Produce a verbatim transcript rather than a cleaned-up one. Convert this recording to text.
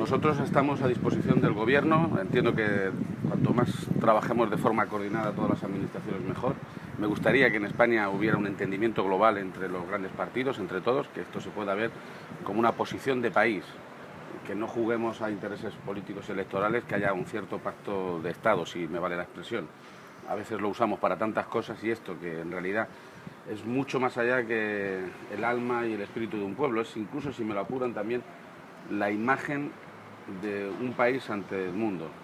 nosotros estamos a disposición del Gobierno. Entiendo que cuanto más trabajemos de forma coordinada todas las administraciones mejor. Me gustaría que en España hubiera un entendimiento global entre los grandes partidos, entre todos, que esto se pueda ver como una posición de país, que no juguemos a intereses políticos electorales, que haya un cierto pacto de Estado, si me vale la expresión. A veces lo usamos para tantas cosas y esto, que en realidad es mucho más allá que el alma y el espíritu de un pueblo. Es incluso, si me lo apuran, también la imagen de un país ante el mundo.